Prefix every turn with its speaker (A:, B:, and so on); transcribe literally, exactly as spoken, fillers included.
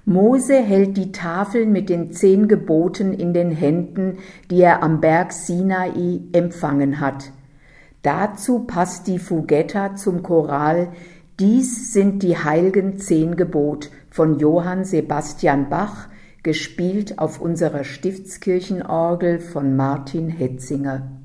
A: Mose hält die Tafeln mit den zehn Geboten in den Händen, die er am Berg Sinai empfangen hat. Dazu passt die Fugetta zum Choral »Dies sind die heilgen zehn Gebot« von Johann Sebastian Bach, gespielt auf unserer Stiftskirchenorgel von Martin Hetzinger.